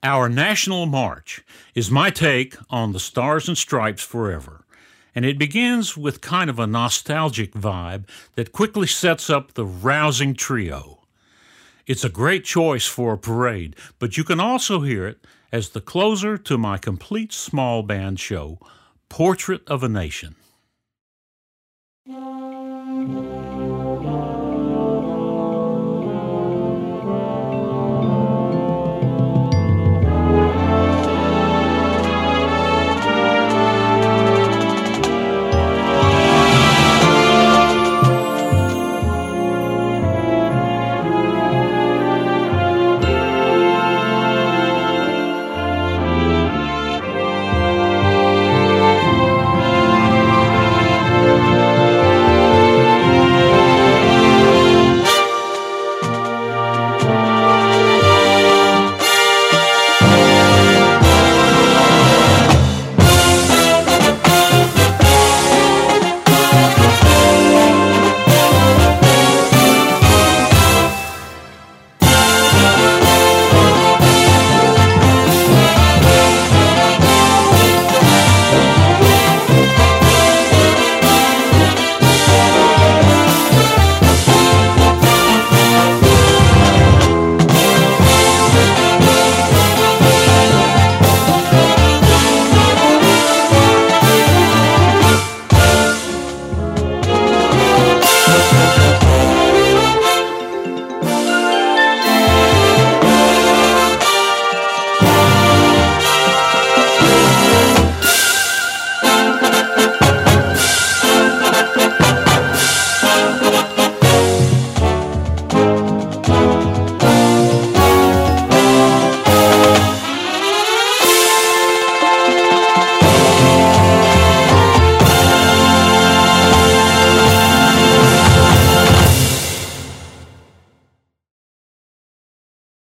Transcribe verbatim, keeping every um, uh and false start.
Our National March is my take on the Stars and Stripes Forever, and it begins with kind of a nostalgic vibe that quickly sets up the rousing trio. It's a great choice for a parade, but you can also hear it as the closer to my complete small band show, Portrait of a Nation.